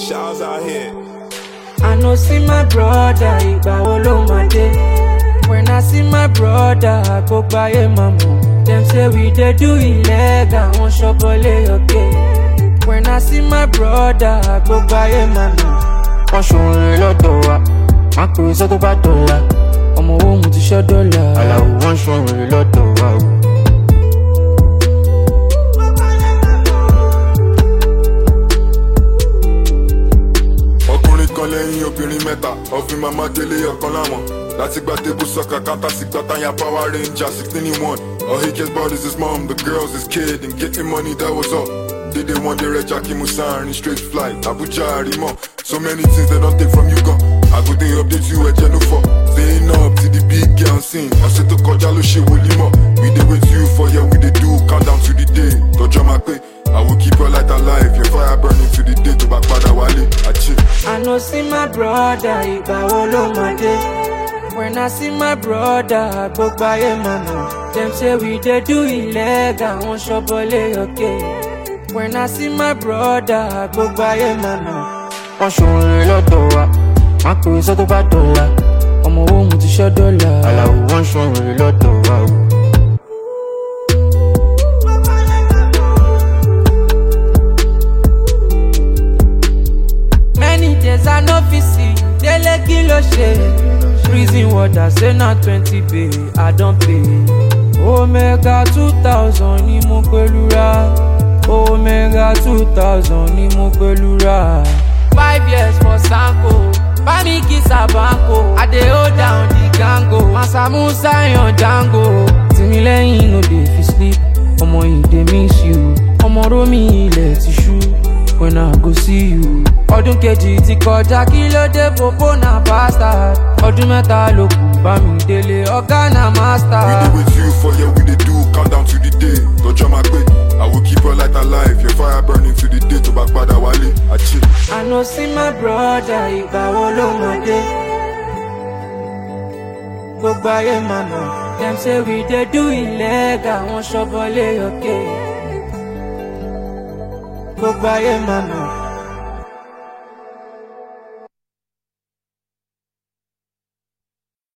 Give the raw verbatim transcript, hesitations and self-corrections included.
Shaw's out here. I no see my brother, Igba wo lo ma dey. When I see my brother, I go buy a mama. Them say we dey do illegal, won shobole okay. When I see my brother, I go buy a mama. Won shore lodo wa, ma pe so to ba dollar. Omo wo mu ti sho dollar. Alawo won shore lodo wa. Lẹ́yìn obìnrin mẹ́ta ọ̀fìn mama délé ọ̀kan láwọn láti gba table soccer kátà sí gbàtà yan power ranger sixteen in one. All he cares about is his mom, the girls, his kid, and getting money, that was all. They they want the red Jackie Musan in straight flight, Abuja, Rimo. So many things they don't take from you, gone. I go they update you at Jennifer. Staying up to the big girl scene. I said to Kojalo she will limo. We they wait you for yeah, we they do countdown to the day. Don't jam my pay. I will keep your light alive, your fire burning to the day to back pada wale. I chill. I no see my brother, Igba wo lo ma dey. When I see my brother, I go buy a mama. Them say we dey do illegal, won shobole okay. When I see my brother, I go buy a mama. Won shore lodo wa, ma pe so to ba dollar. Omo wo mu ti sho dollar. Alawo won shore lodo wa. I no fit see, dele kilo shade. Prison water say na twenty pay, I don't pay. Omega two thousand ni mo pelura. Omega two thousand ni mo pelura. Five years for Sanko, buy me kiss a banco. I dey hold down the gango, Masamu Zion Django. Timi lẹ́yìn no dey fit sleep, omo you dey miss you. Omo ro mi ilẹ̀ ti ṣú, when I go see you. Ọdún kejì ti kọjá kí ló dé popo na bastard. Ọdún mẹ́ta ló kù bá mi délé ọ̀gá na master. We dey wait you for yeah, we dey do countdown to the day. Tọ́jọ́ máa pé, I will keep your light alive, your fire burning to the day tó bá padà wálé. I chill. I no see my brother, Igba wo lo ma dey. Gbogbo ayé mama, dem say we dey do illegal, won ṣobole okay. Gbogbo ayé mama.